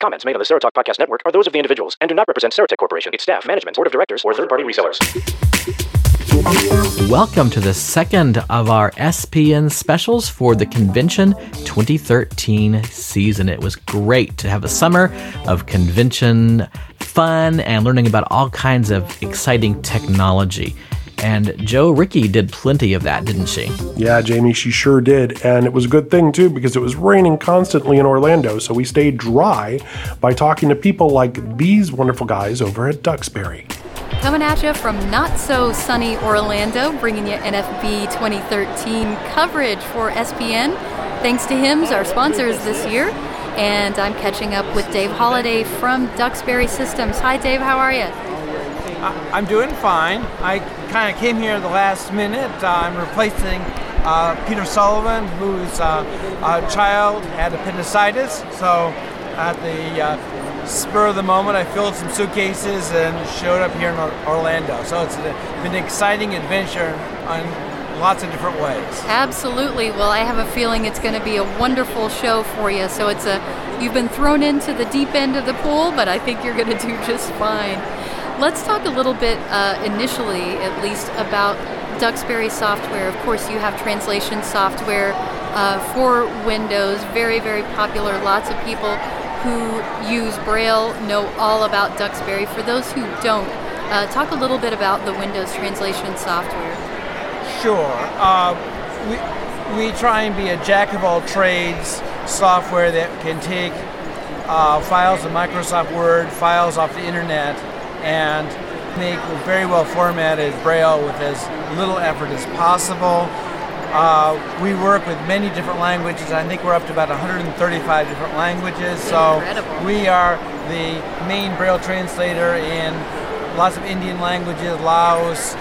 Comments made on the Serotalk Podcast Network are those of the individuals and do not represent Serotech Corporation, its staff, management, board of directors, or third-party resellers. Welcome to the second of our SPN specials for the Convention 2013 season. It was great to have a summer of convention fun and learning about all kinds of exciting technology. And Jo Ricky did plenty of that, didn't she? Yeah, Jamie, she sure did. And it was a good thing, too, because it was raining constantly in Orlando, so we stayed dry by talking to people like these wonderful guys over at Duxbury. Coming at you from not-so-sunny Orlando, bringing you NFB 2013 coverage for SPN. Thanks to HIMSS, our sponsors this year. And I'm catching up with Dave Holliday from Duxbury Systems. Hi, Dave. How are you? I'm doing fine. I kind of came here the last minute. I'm replacing Peter Sullivan, whose child had appendicitis. So at the spur of the moment, I filled some suitcases and showed up here in Orlando. So it's been an exciting adventure on lots of different ways. Absolutely. Well, I have a feeling it's going to be a wonderful show for you. So you've been thrown into the deep end of the pool, but I think you're going to do just fine. Let's talk a little bit, initially at least, about Duxbury software. Of course, you have translation software for Windows, very, very popular. Lots of people who use Braille know all about Duxbury. For those who don't, talk a little bit about the Windows translation software. Sure. We try and be a jack-of-all-trades software that can take files of Microsoft Word, files off the internet, and make very well formatted Braille with as little effort as possible. We work with many different languages. I think we're up to about 135 different languages. So incredible. We are the main Braille translator in lots of Indian languages, Laos,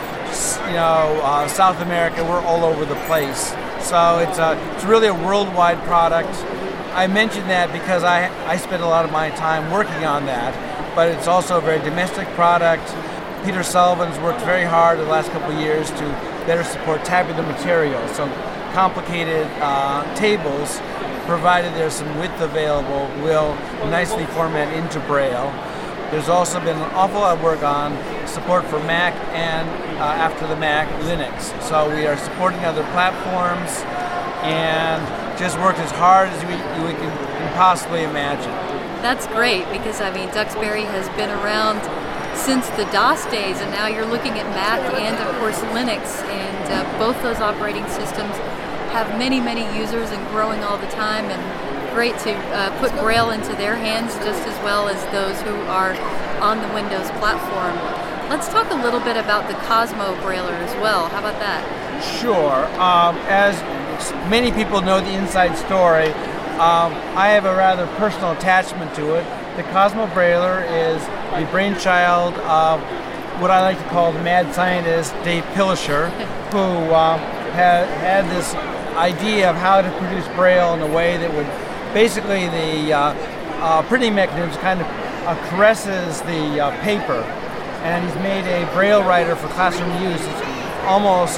South America. We're all over the place. So it's really a worldwide product. I mentioned that because I spend a lot of my time working on that. But it's also a very domestic product. Peter Sullivan's worked very hard in the last couple of years to better support tabular material. So complicated tables, provided there's some width available, will nicely format into Braille. There's also been an awful lot of work on support for Mac and, after the Mac, Linux. So we are supporting other platforms and just worked as hard as we can possibly imagine. That's great because, Duxbury has been around since the DOS days, and now you're looking at Mac and, of course, Linux. And both those operating systems have many, many users and growing all the time, and great to put Braille into their hands just as well as those who are on the Windows platform. Let's talk a little bit about the Cosmo Brailler as well. How about that? Sure. As many people know the inside story, I have a rather personal attachment to it. The Cosmo Brailler is the brainchild of what I like to call the mad scientist Dave Pilisher, who had this idea of how to produce Braille in a way that would basically the printing mechanism kind of caresses the paper. And he's made a Braille writer for classroom use. It's almost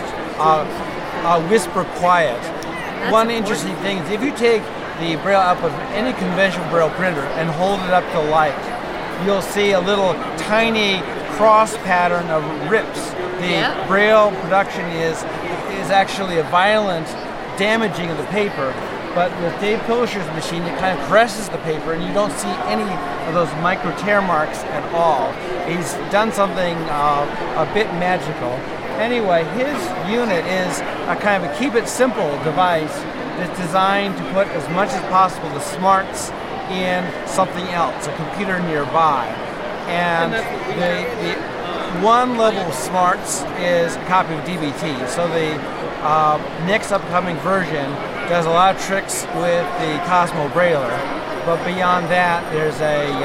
whisper quiet. One interesting thing is if you take the Braille output of any conventional Braille printer and hold it up to light, you'll see a little tiny cross pattern of rips. The Braille production is actually a violent damaging of the paper, but with Dave Pilisher's machine, it kind of caresses the paper and you don't see any of those micro tear marks at all. He's done something a bit magical. Anyway, his unit is a kind of a keep it simple device that's designed to put as much as possible the smarts in something else, a computer nearby. And the one level of smarts is a copy of DBT. So the next upcoming version does a lot of tricks with the Cosmo Brailler. But beyond that, there's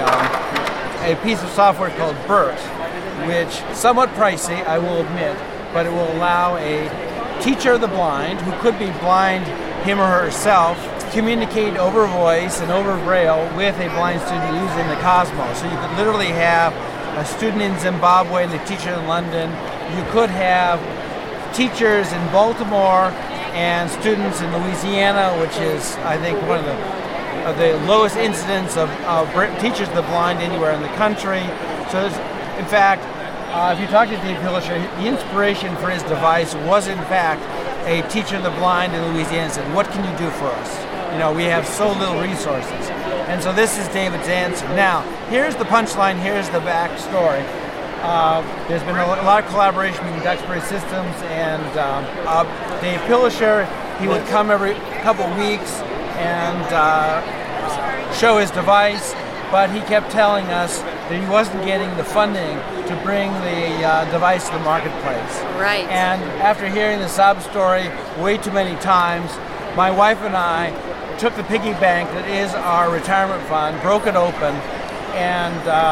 a piece of software called BERT, which is somewhat pricey, I will admit, but it will allow a teacher of the blind, who could be blind him or herself, communicate over voice and over Braille with a blind student using the Cosmo. So you could literally have a student in Zimbabwe and a teacher in London. You could have teachers in Baltimore and students in Louisiana, which is, I think, one of the the lowest incidence of teachers of the blind anywhere in the country. So, in fact, if you talk to Dave Pilisher, the inspiration for his device was, in fact, a teacher of the blind in Louisiana said, "What can you do for us? You know, we have so little resources." And so this is David's answer. Now, here's the punchline, here's the backstory. There's been a lot of collaboration between Duxbury Systems and Dave Pilisher. He would come every couple weeks and show his device, but he kept telling us that he wasn't getting the funding to bring the device to the marketplace. Right. And after hearing the sob story way too many times, my wife and I took the piggy bank that is our retirement fund, broke it open, and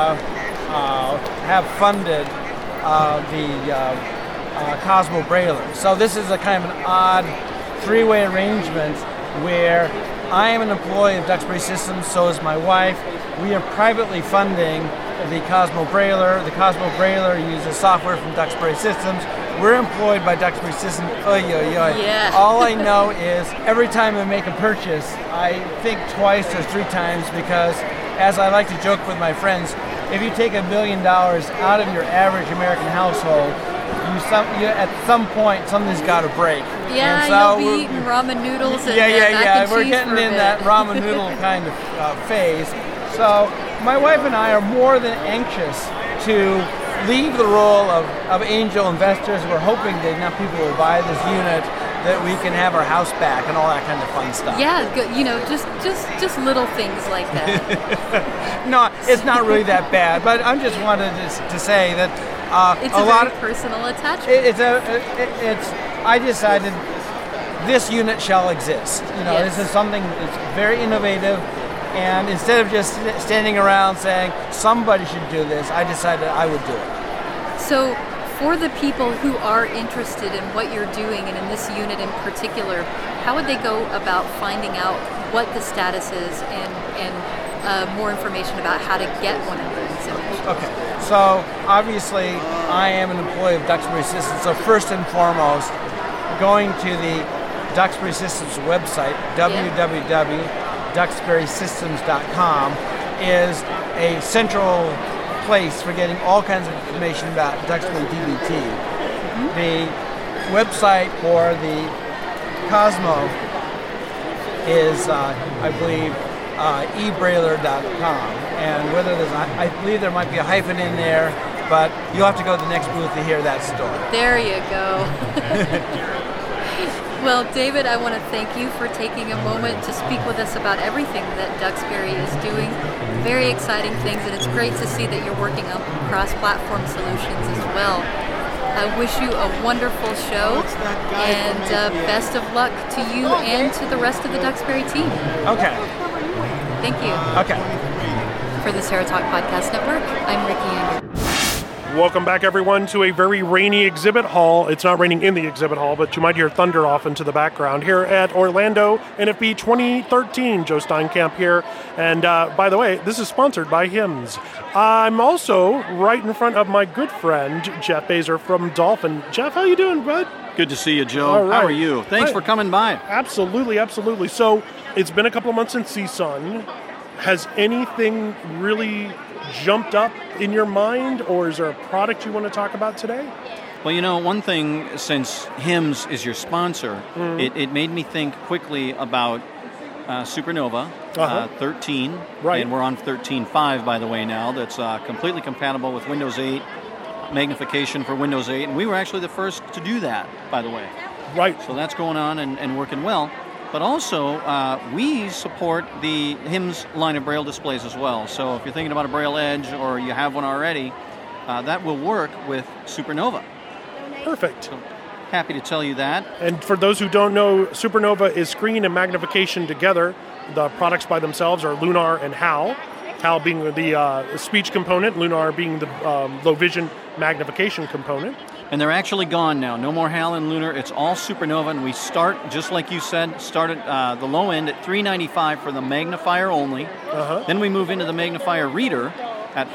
have funded the Cosmo Brailer. So this is a kind of an odd three-way arrangement where I am an employee of Duxbury Systems, so is my wife. We are privately funding the Cosmo Brailer. The Cosmo Brailer uses software from Duxbury Systems. We're employed by Duxbury Systems. Yeah. All I know is every time I make a purchase, I think twice or three times because, as I like to joke with my friends, if you take $1 million out of your average American household, at some point something's got to break. Yeah, and so you'll be eating ramen noodles and yeah. and We're cheese getting for a in bit. that ramen noodle kind of phase. So my wife and I are more than anxious to leave the role of angel investors. We're hoping that enough people will buy this unit that we can have our house back and all that kind of fun stuff. Yeah, you know, just little things like that. No, it's not really that bad, but I just wanted to say that It's a lot very personal attachment. I decided this unit shall exist. You know, Yes. This is something that's very innovative, and instead of just standing around saying somebody should do this, I decided I would do it. So, for the people who are interested in what you're doing, and in this unit in particular, how would they go about finding out what the status is and more information about how to get one of these images? Okay, so obviously I am an employee of Duxbury Systems, so first and foremost, going to the Duxbury Systems website, www.duxburysystems.com, is a central place for getting all kinds of information about Duxbury DBT. Mm-hmm. The website for the Cosmo is, I believe, ebrailer.com, and whether there's, I believe there might be a hyphen in there, but you'll have to go to the next booth to hear that story. There you go. Well, David, I want to thank you for taking a moment to speak with us about everything that Duxbury is doing. Very exciting things, and it's great to see that you're working on cross-platform solutions as well. I wish you a wonderful show, and best of luck to you and to the rest of the Duxbury team. Okay. Thank you. Okay. For the Sarah Talk Podcast Network, I'm Ricky Anger. Welcome back, everyone, to a very rainy exhibit hall. It's not raining in the exhibit hall, but you might hear thunder off into the background here at Orlando NFB 2013. Joe Steinkamp here. And by the way, this is sponsored by HIMS. I'm also right in front of my good friend, Jeff Baser from Dolphin. Jeff, how you doing, bud? Good to see you, Joe. All right. How are you? Thanks for coming by. Absolutely, absolutely. So it's been a couple of months since CSUN. Has anything really jumped up in your mind, or is there a product you want to talk about today? Well, you know, one thing, since HIMS is your sponsor, it made me think quickly about Supernova 13, right. And we're on 13.5, by the way, now. That's completely compatible with Windows 8, magnification for Windows 8, and we were actually the first to do that, by the way. Right. So that's going on and working well. But also, we support the HIMS line of Braille displays as well. So if you're thinking about a Braille Edge or you have one already, that will work with Supernova. Perfect. So happy to tell you that. And for those who don't know, Supernova is screen and magnification together. The products by themselves are Lunar and HAL. HAL being the speech component, Lunar being the low vision magnification component. And they're actually gone now. No more HAL and Lunar. It's all Supernova, and we start, just like you said, at the low end at $395 for the magnifier only. Then we move into the magnifier reader at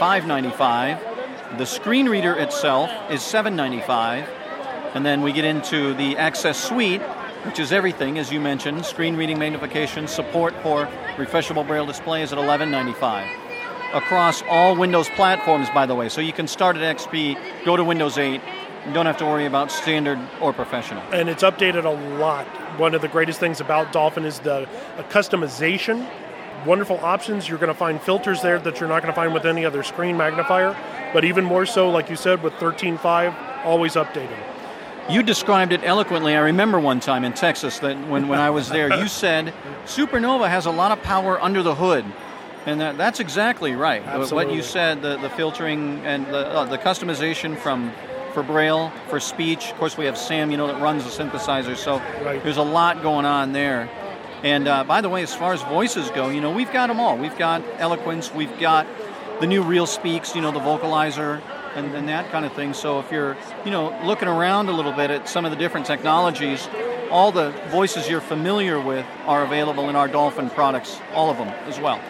$595. The screen reader itself is $795. And then we get into the Access Suite which is everything, as you mentioned, screen reading magnification, support for refreshable Braille displays at $11.95. Across all Windows platforms, by the way, so you can start at XP, go to Windows 8, you don't have to worry about standard or professional. And it's updated a lot. One of the greatest things about Dolphin is the customization. Wonderful options. You're going to find filters there that you're not going to find with any other screen magnifier. But even more so, like you said, with 13.5, always updating. You described it eloquently. I remember one time in Texas that when I was there, you said Supernova has a lot of power under the hood. And that's exactly right. Absolutely. What you said, the filtering and the customization for Braille, for speech. Of course, we have Sam, that runs the synthesizer, so right. There's a lot going on there. And by the way, as far as voices go, we've got them all. We've got Eloquence, we've got the new Real Speaks, the vocalizer, and that kind of thing. So if you're, looking around a little bit at some of the different technologies, all the voices you're familiar with are available in our Dolphin products, all of them as well.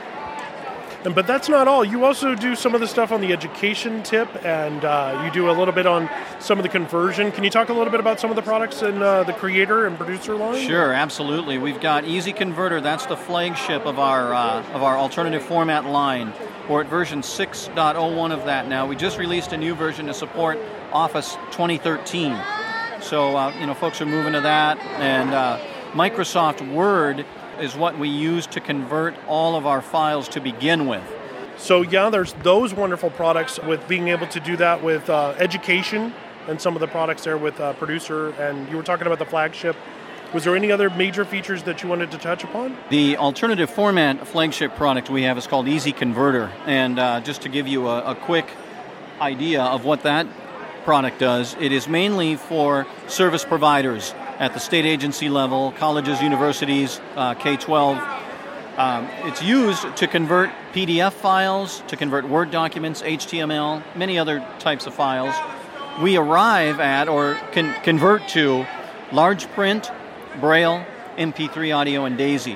But that's not all. You also do some of the stuff on the education tip, and you do a little bit on some of the conversion. Can you talk a little bit about some of the products in the creator and producer line? Sure, absolutely. We've got Easy Converter. That's the flagship of our alternative format line. We're at version 6.01 of that now. We just released a new version to support Office 2013. So, folks are moving to that. And Microsoft Word is what we use to convert all of our files to begin with. So there's those wonderful products with being able to do that with education and some of the products there with Producer, and you were talking about the flagship. Was there any other major features that you wanted to touch upon? The alternative format flagship product we have is called Easy Converter, and just to give you a quick idea of what that product does, it is mainly for service providers at the state agency level, colleges, universities, K-12. It's used to convert PDF files, to convert Word documents, HTML, many other types of files. We arrive at or can convert to large print, Braille, MP3 audio, and DAISY.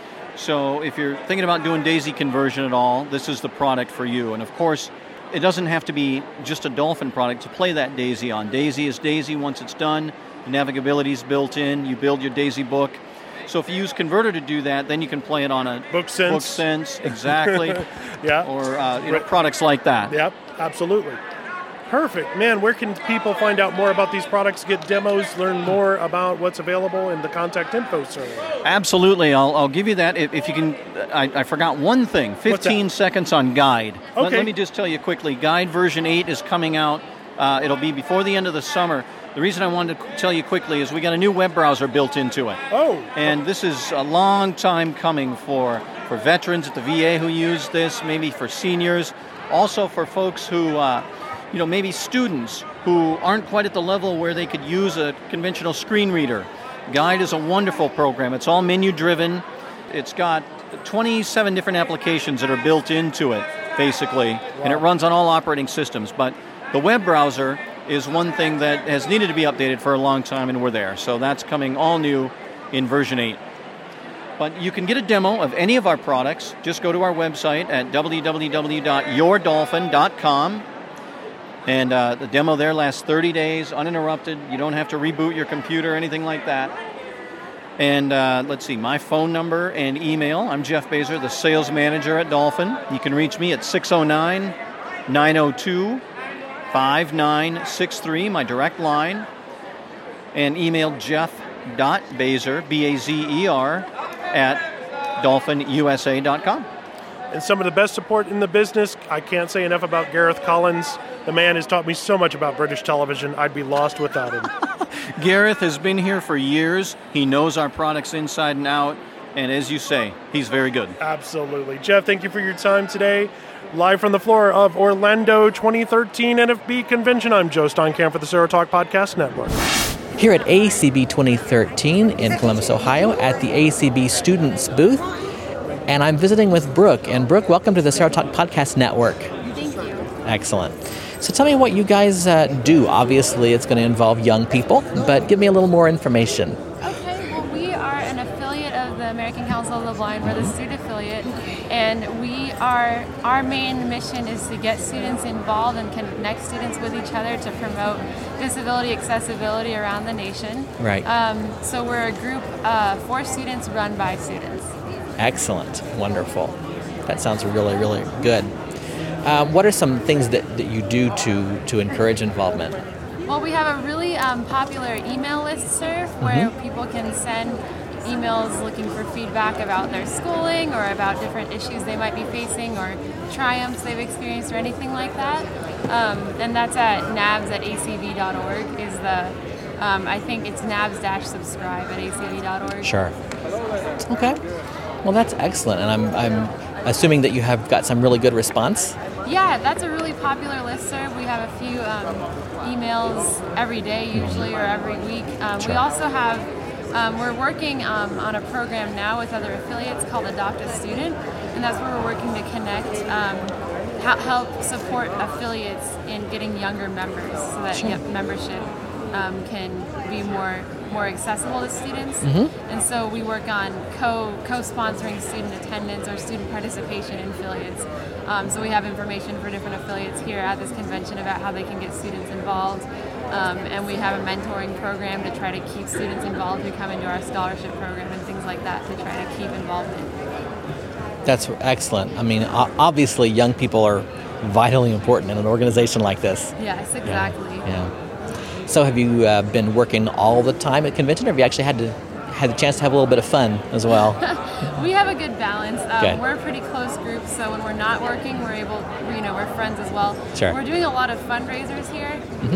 So if you're thinking about doing DAISY conversion at all, this is the product for you. And of course, it doesn't have to be just a Dolphin product to play that DAISY on. DAISY is DAISY once it's done. Navigability is built in. You build your DAISY book. So if you use Converter to do that, then you can play it on a BookSense, exactly. Yeah. Or products like that. Yep, absolutely. Perfect. Man, where can people find out more about these products, get demos, learn more about what's available in the contact info survey? Absolutely. I'll give you that. If you can, I forgot one thing, 15 seconds on Guide. Okay. Let me just tell you quickly. Guide version 8 is coming out. It'll be before the end of the summer. The reason I wanted to tell you quickly is we got a new web browser built into it. Oh. And this is a long time coming for veterans at the VA who use this, maybe for seniors, also for folks who, maybe students who aren't quite at the level where they could use a conventional screen reader. Guide is a wonderful program. It's all menu-driven. It's got 27 different applications that are built into it, basically, and it runs on all operating systems. But the web browser is one thing that has needed to be updated for a long time, and we're there. So that's coming all new in version 8. But you can get a demo of any of our products. Just go to our website at www.yourdolphin.com. And the demo there lasts 30 days, uninterrupted. You don't have to reboot your computer or anything like that. And let's see, my phone number and email. I'm Jeff Baser, the sales manager at Dolphin. You can reach me at 609-902-5963, my direct line. And email jeff.baser, B-A-Z-E-R, at dolphinusa.com. And some of the best support in the business. I can't say enough about Gareth Collins. The man has taught me so much about British television. I'd be lost without him. Gareth has been here for years. He knows our products inside and out. And as you say, he's very good. Absolutely. Jeff, thank you for your time today. Live from the floor of Orlando 2013 NFB Convention, I'm Joe Steinkamp for the Serotalk Podcast Network. Here at ACB 2013 in Columbus, Ohio, at the ACB Students booth. And I'm visiting with Brooke. And Brooke, welcome to the Serotalk Podcast Network. Thank you. Excellent. So tell me what you guys do. Obviously, it's going to involve young people, but give me a little more information. Okay, well, we are an affiliate of the American Council of the Blind. We're the state affiliate, and we our main mission is to get students involved and connect students with each other to promote disability accessibility around the nation. Right. So we're a group for students run by students. Excellent. Wonderful. That sounds really, really good. What are some things that you do to encourage involvement? Well, we have a really popular email listserv where people can send emails looking for feedback about their schooling or about different issues they might be facing or triumphs they've experienced or anything like that. And that's at nabs@acv.org is the, I think it's nabs-subscribe at acv.org. Sure. Okay. Well, that's excellent. And I'm assuming that you have got some really good response. Yeah, that's a really popular listserv. We have a few emails every day usually or every week. Sure. We also have we're working on a program now with other affiliates called Adopt a Student, and that's where we're working to connect, help support affiliates in getting younger members so that membership can be more accessible to students. And so we work on co-sponsoring student attendance or student participation in affiliates. So we have information for different affiliates here at this convention about how they can get students involved. And we have a mentoring program to try to keep students involved who come into our scholarship program and things like that to try to keep involvement. That's excellent. I mean, obviously young people are vitally important in an organization like this. Yes, exactly. Yeah. So have you been working all the time at convention, or have you actually had the chance to have a little bit of fun as well? We have a good balance. Okay. We're a pretty close group, so when we're not working, we're friends as well. Sure. We're doing a lot of fundraisers here.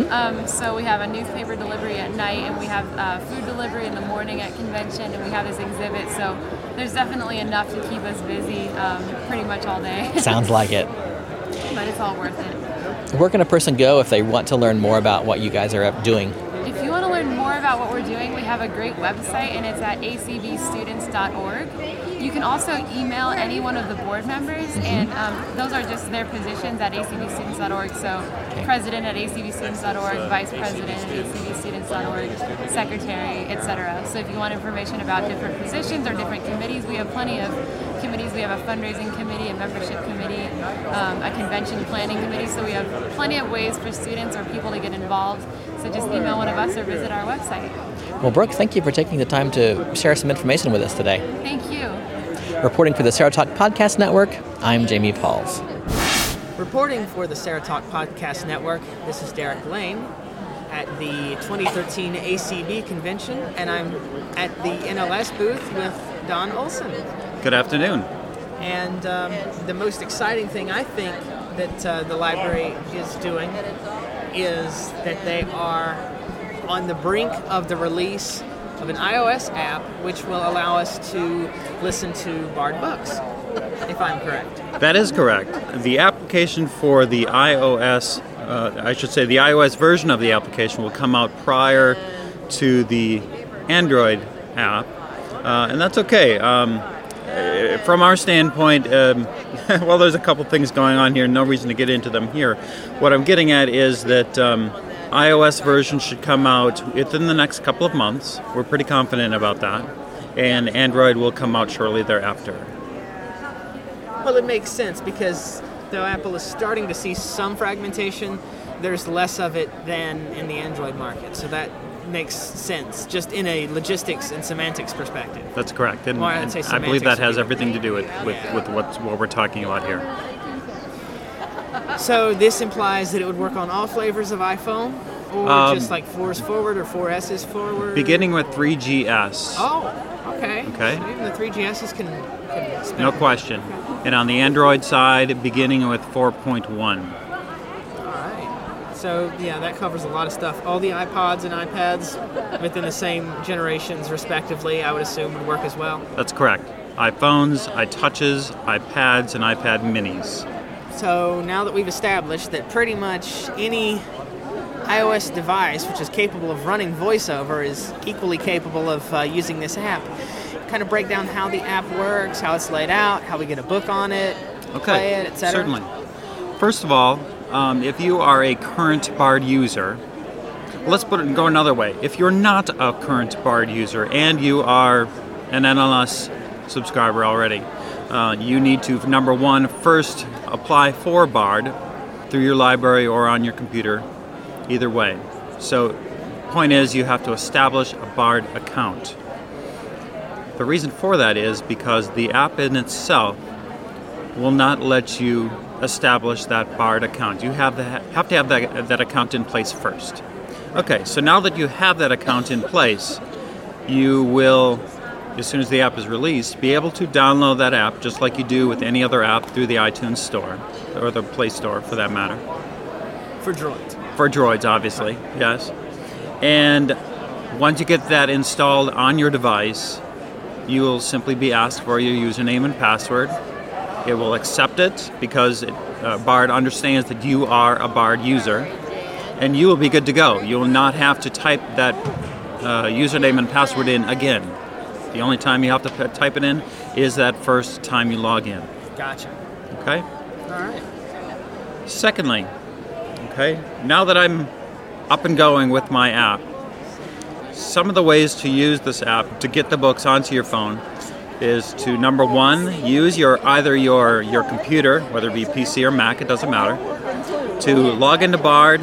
So we have a newspaper delivery at night, and we have food delivery in the morning at convention, and we have this exhibit. So there's definitely enough to keep us busy pretty much all day. Sounds like it. But it's all worth it. Where can a person go if they want to learn more about what you guys are doing? If you want to learn more about what we're doing, we have a great website, and it's at acvstudents.org. You can also email any one of the board members, and those are just their positions at acvstudents.org. So president at acvstudents.org, vice president at acvstudents.org, secretary, etc. So if you want information about different positions or different committees, we have plenty of committees. We have a fundraising committee, a membership committee, a convention planning committee. So we have plenty of ways for students or people to get involved. So just email one of us or visit our website. Well, Brooke, thank you for taking the time to share some information with us today. Thank you. Reporting for the Sarah Talk Podcast Network, I'm Jamie Pauls. Reporting for the Sarah Talk Podcast Network, this is Derek Lane at the 2013 ACB convention, and I'm at the NLS booth with Don Olson. Good afternoon. And the most exciting thing I think that the library is doing is that they are on the brink of the release of an iOS app which will allow us to listen to Bard books, if I'm correct. That is correct. The application for the iOS, the iOS version of the application will come out prior to the Android app, and that's okay. From our standpoint, well, there's a couple things going on here, no reason to get into them here. What I'm getting at is that iOS version should come out within the next couple of months. We're pretty confident about that. And Android will come out shortly thereafter. Well, it makes sense because though Apple is starting to see some fragmentation, there's less of it than in the Android market. So that makes sense, just in a logistics and semantics perspective. That's correct. And, Well, I'd say I believe that has semantics. everything to do with what we're talking about here. So this implies that it would work on all flavors of iPhone, or just like 4s forward or 4S's forward? Beginning with 3GS. Oh, okay. Okay. So even the 3GS's can spin. No question. And on the Android side, beginning with 4.1. All right. So, yeah, that covers a lot of stuff. All the iPods and iPads within the same generations, respectively, I would assume would work as well. That's correct. iPhones, iTouches, iPads, and iPad minis. So now that we've established that pretty much any iOS device which is capable of running VoiceOver is equally capable of using this app, kind of break down how the app works, how it's laid out, how we get a book on it, play it, etc. Certainly. First of all, if you are a current Bard user, let's go another way. If you're not a current Bard user and you are an NLS subscriber already, you need to, number one, first apply for Bard through your library or on your computer, either way. So, point is, you have to establish a Bard account. The reason for that is because the app in itself will not let you establish that Bard account. You have to have that account in place first. Okay, so now that you have that account in place, you will, as soon as the app is released, be able to download that app just like you do with any other app through the iTunes Store, or the Play Store for that matter. For Droids. For Droids, obviously, yes. And once you get that installed on your device, you will simply be asked for your username and password. It will accept it because Bard understands that you are a Bard user, and you will be good to go. You will not have to type that username and password in again. The only time you have to type it in is that first time you log in. Gotcha. Okay? All right. Secondly, okay, now that I'm up and going with my app, some of the ways to use this app to get the books onto your phone is to, number one, use either your computer, whether it be PC or Mac, it doesn't matter, to log into Bard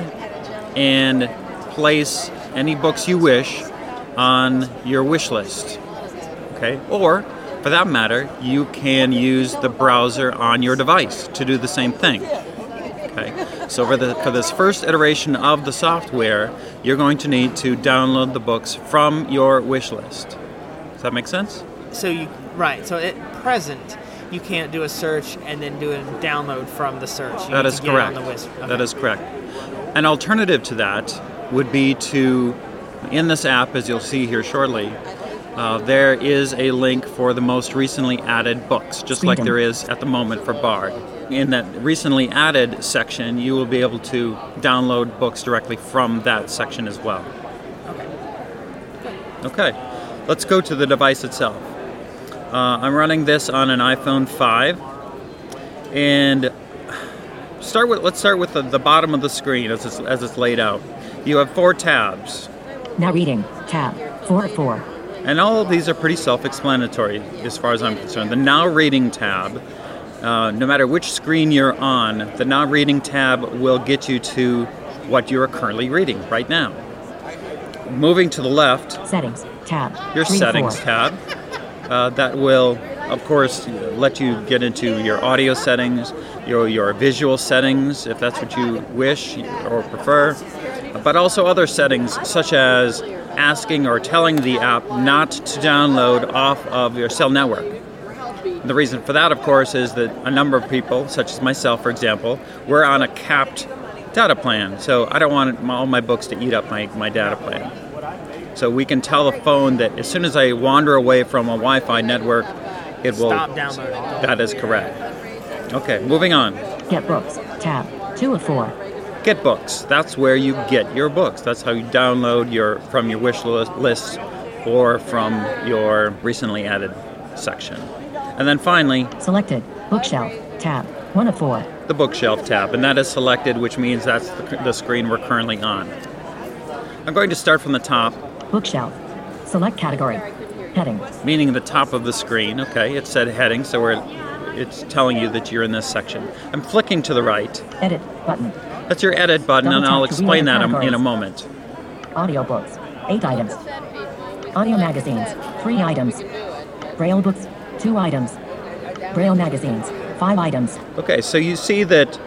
and place any books you wish on your wish list. Okay? Or, for that matter, you can use the browser on your device to do the same thing. Okay? So for this first iteration of the software, you're going to need to download the books from your wish list. Does that make sense? So so at present, you can't do a search and then do a download from the search. You That is correct. Okay. That is correct. An alternative to that would be to, in this app, as you'll see here shortly, there is a link for the most recently added books, just like there is at the moment for Bard. In that recently added section, you will be able to download books directly from that section as well. Okay, let's go to the device itself. I'm running this on an iPhone 5, and let's start with the bottom of the screen as it's laid out. You have 4 tabs. Now reading, tab, 4 of 4. And all of these are pretty self-explanatory as far as I'm concerned. The Now Reading tab, no matter which screen you're on, the Now Reading tab will get you to what you are currently reading right now. Moving to the left, Settings, tab, your 3 of Settings 4. tab. That will, of course, let you get into your audio settings, your visual settings, if that's what you wish or prefer, but also other settings such as asking or telling the app not to download off of your cell network. The reason for that, of course, is that a number of people, such as myself, for example, we're on a capped data plan, so I don't want all my books to eat up my data plan. So we can tell the phone that as soon as I wander away from a Wi-Fi network, it will Stop downloading. That is correct. Okay, moving on. Get books, tab, 2 of 4. Get books. That's where you get your books. That's how you download from your wish list or from your recently added section. And then finally, Selected, bookshelf, tab, 1 of 4. the bookshelf tab, and that is selected, which means that's the screen we're currently on. I'm going to start from the top. Bookshelf, select category, heading, Meaning the top of the screen. Okay, it said heading, so it's telling you that you're in this section. I'm flicking to the right. edit, button, That's your edit button, Double and tap I'll to explain that reload in a categories. moment. audiobooks, 8 items. Audio magazines, 3 items. Braille books, 2 items. Braille magazines, 5 items. Okay, so you see that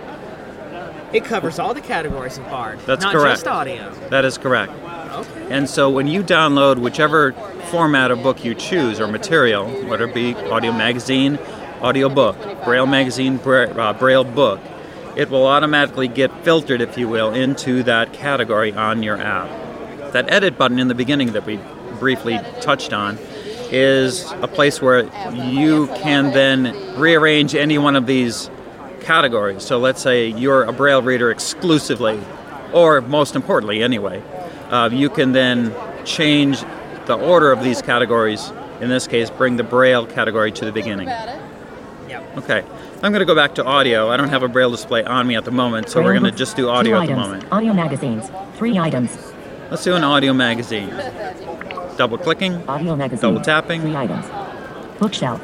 It covers all the categories of Bard. That's not correct. just audio. that is correct. Okay. And so when you download whichever format of book you choose or material, whether it be audio magazine, audio book, Braille magazine, Braille book, it will automatically get filtered, if you will, into that category on your app. That edit button in the beginning that we briefly touched on is a place where you can then rearrange any one of these categories. So let's say you're a Braille reader exclusively, or most importantly anyway, you can then change the order of these categories. In this case, bring the Braille category to the beginning. Yep. Okay, I'm going to go back to audio. I don't have a Braille display on me at the moment, so Braille we're going to books, just do 2 audio at the items. moment. Audio magazines, 3 items. Let's do an audio magazine. Double clicking. Audio magazine, Double tapping. 3 items. Bookshelf,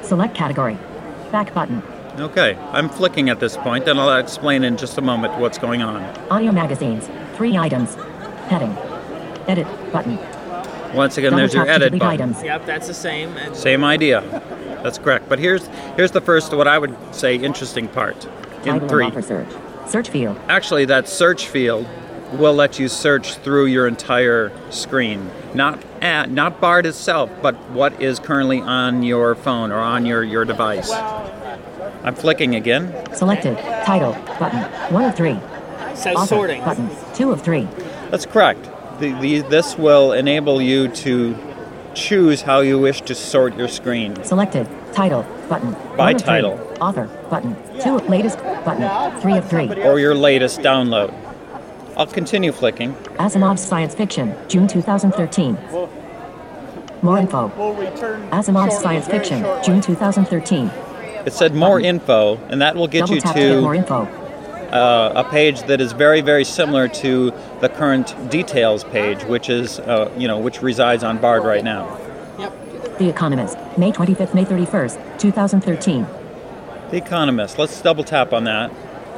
Select category. Back button. Okay, I'm flicking at this point, and I'll explain in just a moment what's going on. Audio magazines. 3 items. Heading. Edit button. Once again, Double there's your tap to edit delete button. items. Yep, that's the same. And Same idea. That's correct. But here's the first, what I would say, interesting part. In Title 3. and offer search. Search field. Actually, that search field will let you search through your entire screen. Not BARD itself, but what is currently on your phone or on your device. I'm flicking again. Selected. Title button. 1 of 3. says Author sorting. button. 2 of 3. That's correct. This will enable you to choose how you wish to sort your screen. Selected. Title button. By 1 of 3. title. Author button. 2 of latest button. 3 of 3. Or your latest download. I'll continue flicking. Asimov's Science Fiction, June 2013. More info. Asimov's Science Fiction, June 2013. It said more info, and that will get Double you tap to get more to info. a page that is very, very similar to the current details page, which is, which resides on BARD right now. The Economist, May 25th, May 31st, 2013. The Economist. Let's double tap on that.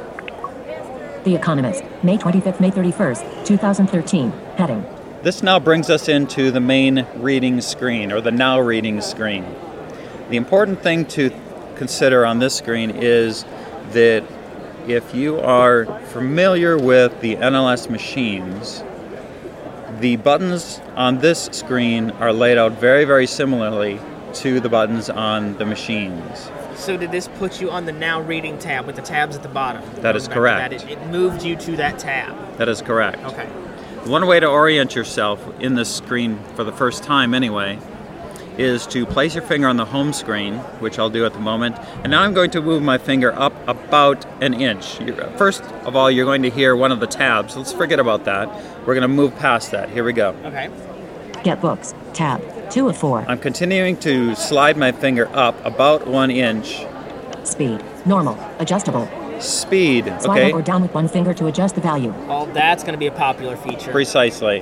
The Economist, May 25th, May 31st, 2013. Heading. This now brings us into the main reading screen, or the now reading screen. The important thing to consider on this screen is that if you are familiar with the NLS machines, the buttons on this screen are laid out very, very similarly to the buttons on the machines. So did this put you on the now reading tab with the tabs at the bottom? That is correct. It moved you to that tab. That is correct. Okay. One way to orient yourself in this screen for the first time anyway is to place your finger on the home screen, which I'll do at the moment, and now I'm going to move my finger up about an inch. First of all, you're going to hear one of the tabs. Let's forget about that. We're going to move past that. Here we go. Okay. Get books, tab, 2 of 4. I'm continuing to slide my finger up about 1 inch. Speed, normal, adjustable. Speed, Slide okay. up or down with one finger to adjust the value. Well, that's going to be a popular feature. Precisely.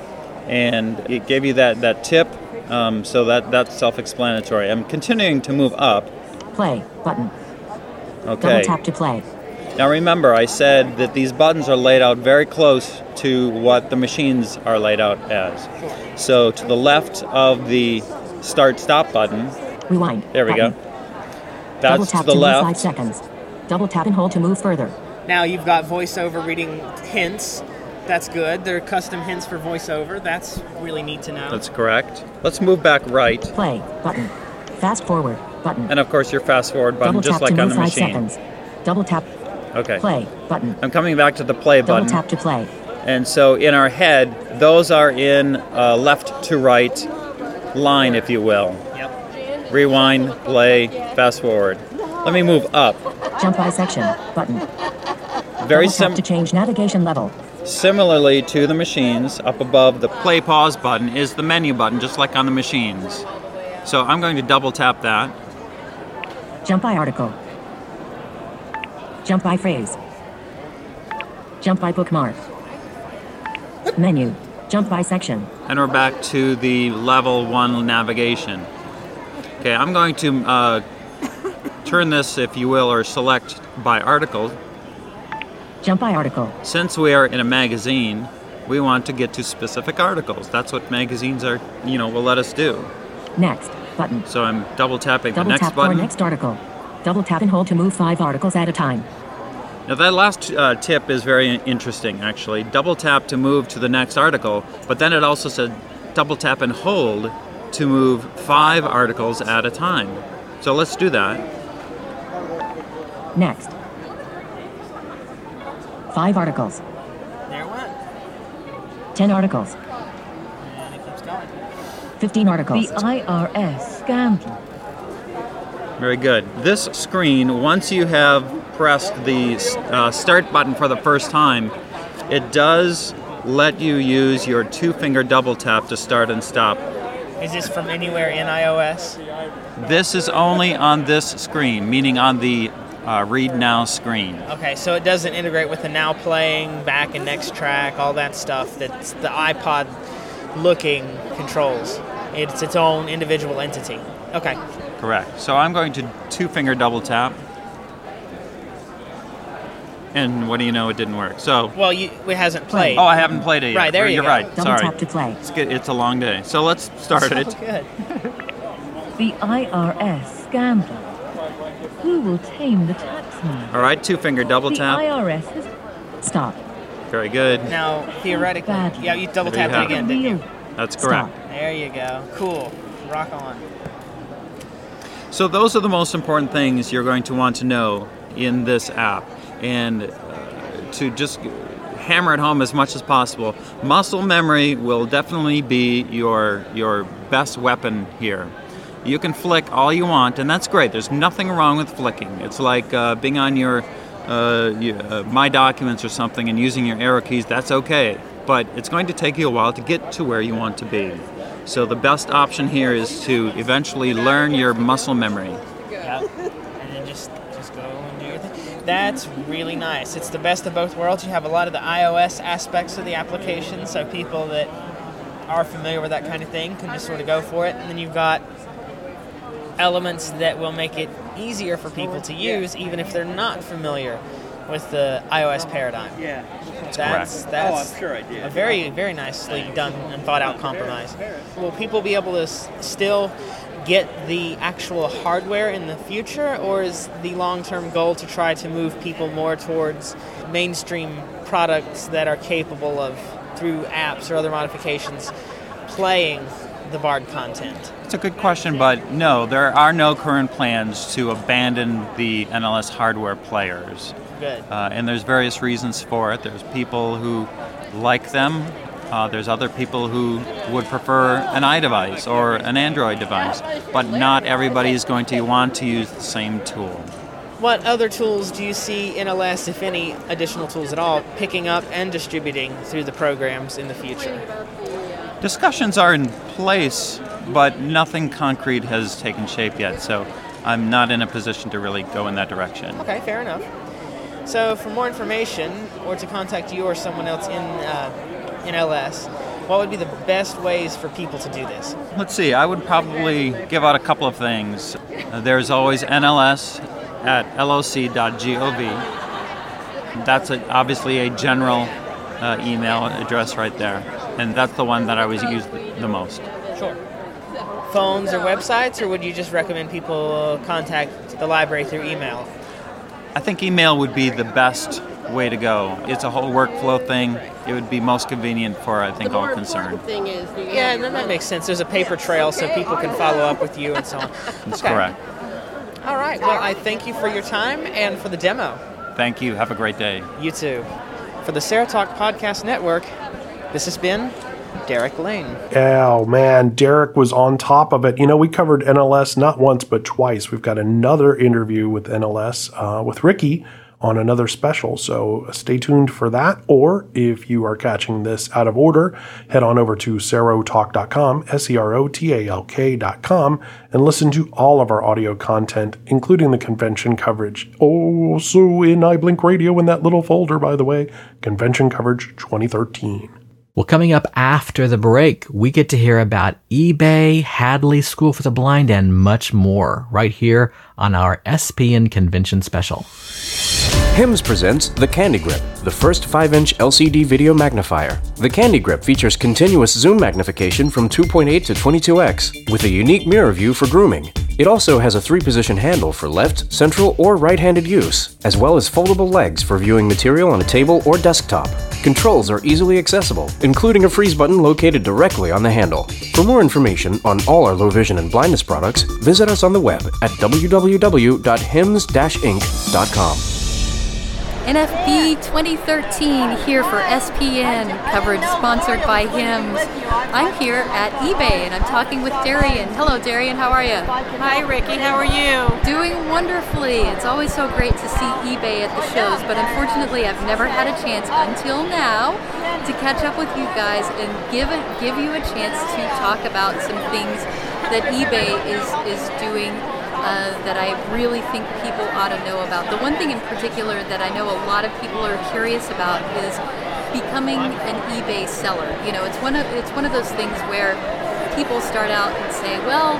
And it gave you that tip, so that's self-explanatory. I'm continuing to move up. Play, button. Okay. Double tap to play. Now remember, I said that these buttons are laid out very close to what the machines are laid out as. So to the left of the start-stop button, Rewind. there we button. go. Double That's tap to the to move left. 5 seconds. Double tap and hold to move further. Now you've got voiceover reading hints. That's good. There are custom hints for voiceover. That's really neat to know. That's correct. Let's move back right. Play, button. Fast forward, button. And of course your fast forward button, Double just tap like to on move the 5 machine. seconds. Double tap, Okay. play, button. I'm coming back to the play Double button. tap to play. And so in our head, those are in left to right line, if you will. Yep. Rewind, play, fast forward. Let me move up. Jump by section, button. Very Double tap to change navigation level. similarly to the machines, up above the play pause button is the menu button, just like on the machines. So I'm going to double tap that. Jump by article. Jump by phrase. Jump by bookmark. Menu. Jump by section. And we're back to the level 1 navigation. Okay, I'm going to turn this, if you will, or select by article. Jump by article. Since we are in a magazine, we want to get to specific articles. That's what magazines are, will let us do. Next button. So I'm double tapping Double the next tap button. for next article. Double tap and hold to move 5 articles at a time. Now that last tip is very interesting, actually. Double tap to move to the next article, but then it also said double tap and hold to move 5 articles at a time. So let's do that. Next. 5 articles. There it went. 10 articles. And it keeps going. 15 articles. The IRS scandal. Very good. This screen, once you have pressed the start button for the first time, it does let you use your 2-finger double tap to start and stop. Is this from anywhere in iOS? This is only on this screen, meaning on the Read Now screen. Okay, so it doesn't integrate with the now playing, back and next track, all that stuff that's the iPod looking controls. It's its own individual entity. Okay. Correct. So I'm going to 2-finger double tap. And what do you know? It didn't work. So. Well, it hasn't played. Oh, I haven't played it yet. Right, there you You're go. right. Double Sorry. tap to play. It's a long day. So let's start it. Good. The IRS scandal. Who will tame the taxman? All right, 2-finger double The tap. IRS has... Stop. Very good. Now, theoretically, Badly. yeah, you double There you tapped it have again, didn't you? Real. That's Stop. correct. There you go. Cool. Rock on. So those are the most important things you're going to want to know in this app. And to just hammer it home as much as possible, muscle memory will definitely be your best weapon here. You can flick all you want, and that's great. There's nothing wrong with flicking. It's like being on your My Documents or something and using your arrow keys. That's okay, but it's going to take you a while to get to where you want to be. So the best option here is to eventually learn your muscle memory. Yep. And then just go and do your thing. That's really nice. It's the best of both worlds. You have a lot of the iOS aspects of the application, so people that are familiar with that kind of thing can just sort of go for it. And then you've got elements that will make it easier for people to use, even if they're not familiar with the iOS paradigm. Yeah, That's a very, very nicely done and thought out compromise. Will people be able to still get the actual hardware in the future, or is the long-term goal to try to move people more towards mainstream products that are capable of, through apps or other modifications, playing the Bard content? It's a good question, but no, there are no current plans to abandon the NLS hardware players. Good. And there's various reasons for it. There's people who like them. There's other people who would prefer an iDevice or an Android device, but not everybody is going to want to use the same tool. What other tools do you see NLS, if any additional tools at all, picking up and distributing through the programs in the future? Discussions are in place, but nothing concrete has taken shape yet, so I'm not in a position to really go in that direction. Okay, fair enough. So for more information, or to contact you or someone else in NLS, what would be the best ways for people to do this? Let's see, I would probably give out a couple of things. There's always NLS at loc.gov. That's obviously a general email address right there, and that's the one that I always use the most. Sure. Phones or websites, or would you just recommend people contact the library through email? I think email would be the best way to go. It's a whole workflow thing. It would be most convenient for, I think, all concerned. Yeah, and that makes sense. There's a paper trail so people can follow up with you and so on. That's Okay. correct. All right. Well, I thank you for your time and for the demo. Thank you. Have a great day. You too. For the Sarah Talk Podcast Network, this has been Derek Lane. Oh, man, Derek was on top of it. You know, we covered NLS not once but twice. We've got another interview with NLS with Ricky on another special, so stay tuned for that. Or if you are catching this out of order, head on over to serotalk.com, serotalk.com, and listen to all of our audio content, including the convention coverage. Also in iBlink Radio in that little folder, by the way, Convention Coverage 2013. Well, coming up after the break, we get to hear about eBay, Hadley School for the Blind, and much more right here on our SPN Convention Special. HIMS presents the Candy Grip, the first 5-inch LCD video magnifier. The Candy Grip features continuous zoom magnification from 2.8 to 22x, with a unique mirror view for grooming. It also has a 3-position handle for left, central, or right-handed use, as well as foldable legs for viewing material on a table or desktop. Controls are easily accessible, including a freeze button located directly on the handle. For more information on all our low vision and blindness products, visit us on the web at www.hims-inc.com. NFB 2013 here for SPN, coverage sponsored by HIMS. I'm here at eBay and I'm talking with Darian. Hello Darian, how are you? Hi Ricky, how are you? Doing wonderfully. It's always so great to see eBay at the shows, but unfortunately I've never had a chance until now to catch up with you guys and give you a chance to talk about some things that eBay is doing that I really think people ought to know about. The one thing in particular that I know a lot of people are curious about is becoming an eBay seller. You know, it's one of those things where people start out and say, well,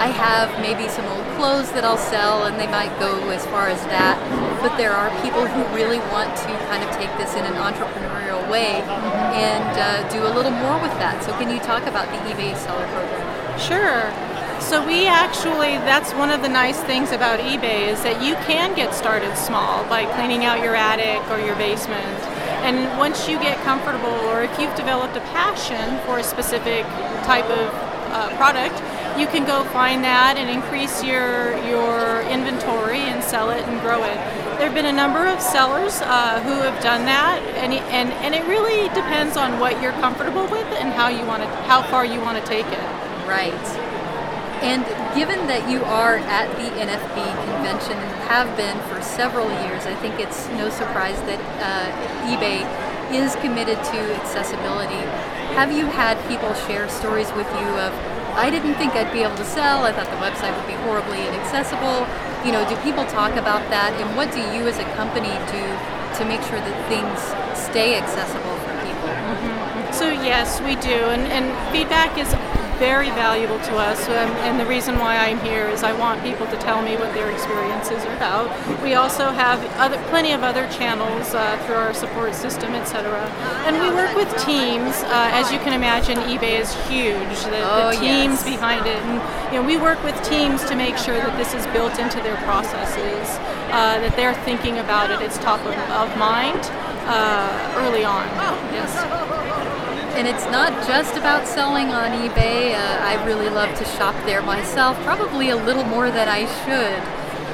I have maybe some old clothes that I'll sell, and they might go as far as that. But there are people who really want to kind of take this in an entrepreneurial way and do a little more with that. So can you talk about the eBay seller program? Sure. So we actually, that's one of the nice things about eBay is that you can get started small by cleaning out your attic or your basement. And once you get comfortable, or if you've developed a passion for a specific type of product, you can go find that and increase your inventory and sell it and grow it. There have been a number of sellers who have done that, and it really depends on what you're comfortable with and how far you want to take it. Right. And given that you are at the NFB convention and have been for several years, I think it's no surprise that eBay is committed to accessibility. Have you had people share stories with you of, I didn't think I'd be able to sell, I thought the website would be horribly inaccessible? You know, do people talk about that? And what do you as a company do to make sure that things stay accessible for people? So yes, we do, and feedback is very valuable to us, and the reason why I'm here is I want people to tell me what their experiences are about. We also have plenty of other channels through our support system, etc. And we work with teams. As you can imagine, eBay is huge. The teams behind it, and we work with teams to make sure that this is built into their processes, that they're thinking about it. It's top of mind early on. Yes. And it's not just about selling on eBay. I really love to shop there myself, probably a little more than I should.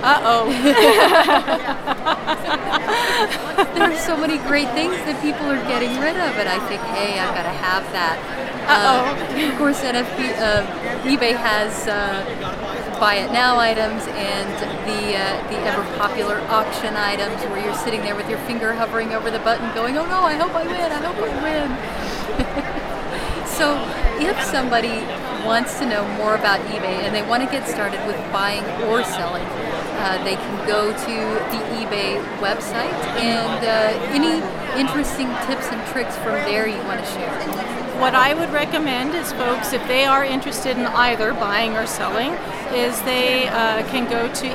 There are so many great things that people are getting rid of, and I think, hey, I've got to have that. Of course, eBay has buy it now items and the ever popular auction items where you're sitting there with your finger hovering over the button going, oh no, I hope I win, I hope I win. So if somebody wants to know more about eBay and they want to get started with buying or selling, they can go to the eBay website, and any interesting tips and tricks from there you want to share? What I would recommend is folks, if they are interested in either buying or selling, is they can go to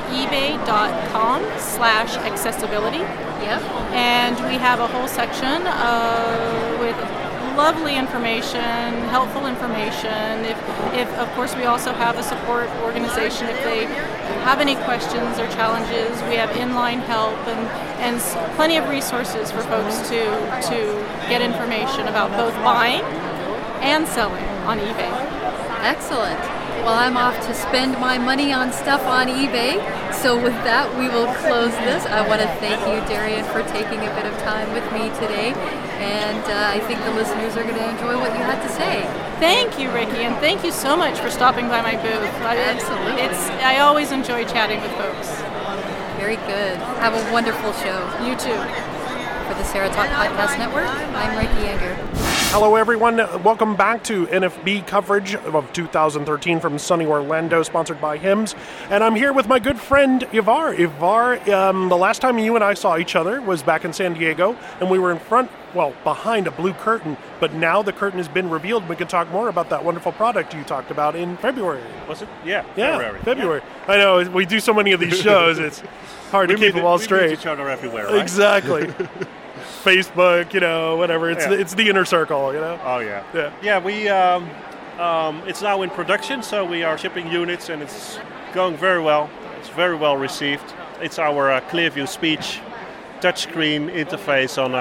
ebay.com/accessibility. Yep. And we have a whole section with lovely information, helpful information. If of course, we also have a support organization. If they have any questions or challenges, we have inline help and plenty of resources for folks to get information about both buying and selling on eBay. Excellent. Well, I'm off to spend my money on stuff on eBay. So with that, we will close this. I want to thank you, Darian, for taking a bit of time with me today. And I think the listeners are going to enjoy what you had to say. Thank you, Ricky, and thank you so much for stopping by my booth. Absolutely. I always enjoy chatting with folks. Very good. Have a wonderful show. You too. For the Sarah Talk Podcast Network, I'm Ricky Enger. Hello, everyone. Welcome back to NFB coverage of 2013 from sunny Orlando, sponsored by HIMSS. And I'm here with my good friend, Ivar. Ivar, the last time you and I saw each other was back in San Diego, and we were behind a blue curtain. But now the curtain has been revealed. We can talk more about that wonderful product you talked about in February. Was it? Yeah, February. Yeah. I know, we do so many of these shows, it's hard to keep them all straight. We meet each other everywhere, right? Exactly. Facebook, whatever. It's the inner circle, Oh yeah. Yeah. We it's now in production, so we are shipping units, and it's going very well. It's very well received. It's our Clearview Speech touchscreen interface on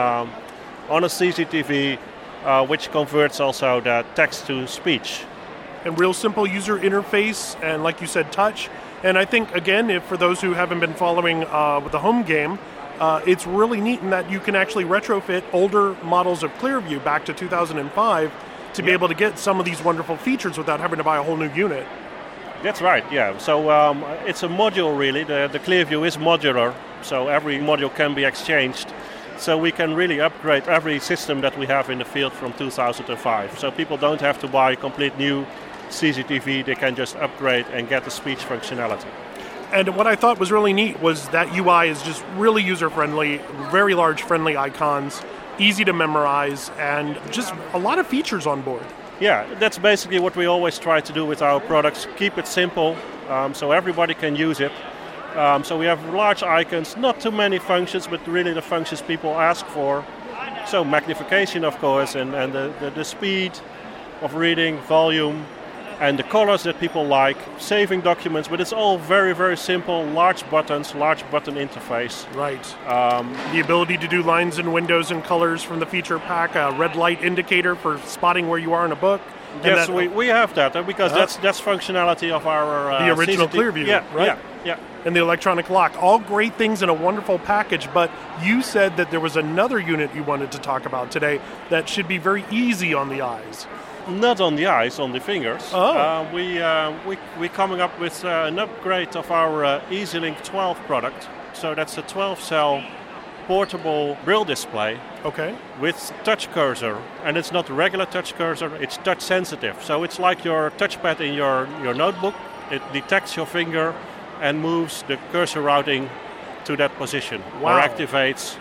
a CCTV, which converts also the text to speech. And real simple user interface, and like you said, touch. And I think again, for those who haven't been following with the home game. It's really neat in that you can actually retrofit older models of Clearview back to 2005 to be able to get some of these wonderful features without having to buy a whole new unit. That's right, yeah. So it's a module, really. The Clearview is modular, so every module can be exchanged. So we can really upgrade every system that we have in the field from 2005. So people don't have to buy a complete new CCTV. They can just upgrade and get the speech functionality. And what I thought was really neat was that UI is just really user-friendly, very large friendly icons, easy to memorize, and just a lot of features on board. Yeah, that's basically what we always try to do with our products. Keep it simple so everybody can use it. So we have large icons, not too many functions, but really the functions people ask for. So magnification, of course, and the speed of reading, volume, and the colors that people like, saving documents, but it's all very, very simple, large buttons, large button interface. Right. The ability to do lines and windows and colors from the feature pack, a red light indicator for spotting where you are in a book. Yes, we have that, because that's functionality of our the original CCTV. Clearview, right? Yeah. And the electronic lock. All great things in a wonderful package, but you said that there was another unit you wanted to talk about today that should be very easy on the eyes. Not on the eyes, on the fingers. Oh. We're coming up with an upgrade of our EasyLink 12 product. So that's a 12-cell portable Braille display. Okay. With touch cursor. And it's not a regular touch cursor, it's touch sensitive. So it's like your touchpad in your notebook. It detects your finger and moves the cursor routing to that position. Wow. Or activates,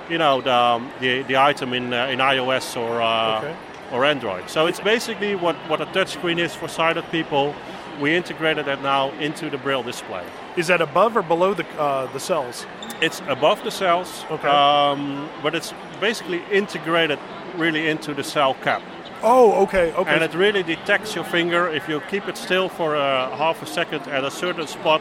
the item in iOS or Android. So it's basically what a touchscreen is for sighted people. We integrated that now into the Braille display. Is that above or below the cells? It's above the cells, okay. But it's basically integrated really into the cell cap. Oh, okay. And it really detects your finger. If you keep it still for half a second at a certain spot,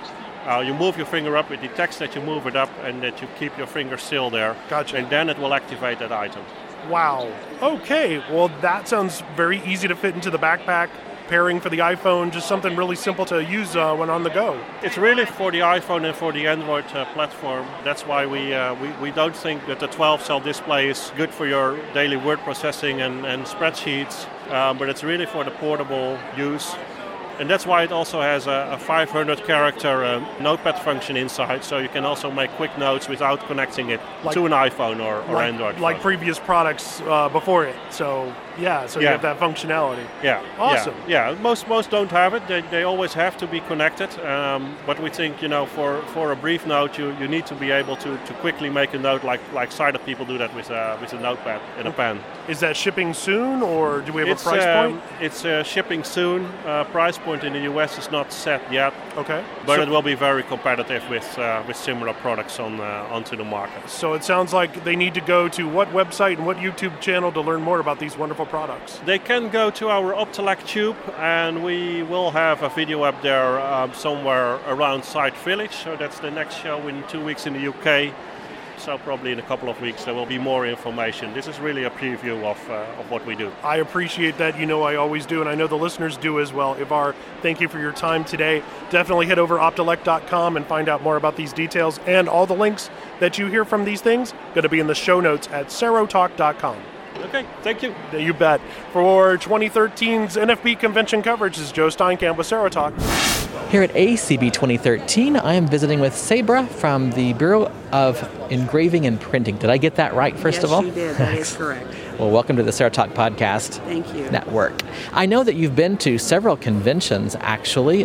you move your finger up, it detects that you move it up and that you keep your finger still there. Gotcha. And then it will activate that item. Wow. Okay. Well, that sounds very easy to fit into the backpack. Pairing for the iPhone, just something really simple to use when on the go. It's really for the iPhone and for the Android platform. That's why we don't think that the 12-cell display is good for your daily word processing and spreadsheets, but it's really for the portable use. And that's why it also has a 500-character notepad function inside, so you can also make quick notes without connecting it to an iPhone or Android phone. Like previous products before it. So you have that functionality. Yeah. Awesome. Yeah. Most don't have it. They always have to be connected. But we think, for a brief note, you need to be able to quickly make a note like sighted people do that with a notepad and a pen. Is that shipping soon, or do we have a price point? It's shipping soon. Price point in the US is not set yet. Okay. But it will be very competitive with similar products onto the market. So it sounds like they need to go to what website and what YouTube channel to learn more about these wonderful products? They can go to our Optelec Tube, and we will have a video up there somewhere around Sight Village. So that's the next show in 2 weeks in the UK. So probably in a couple of weeks there will be more information. This is really a preview of what we do. I appreciate that. I always do, and I know the listeners do as well. Ivar, thank you for your time today. Definitely head over optelec.com and find out more about these details, and all the links that you hear from these things going to be in the show notes at cerotalk.com. Okay, thank you. You bet. For 2013's NFB convention coverage, this is Joe Steinkamp with Cerotalk. Here at ACB 2013, I am visiting with Sabra from the Bureau of Engraving and Printing. Did I get that right, first of all? Yes, you did. That is correct. Well, welcome to the Cerotalk Podcast Thank you. Network. I know that you've been to several conventions, actually,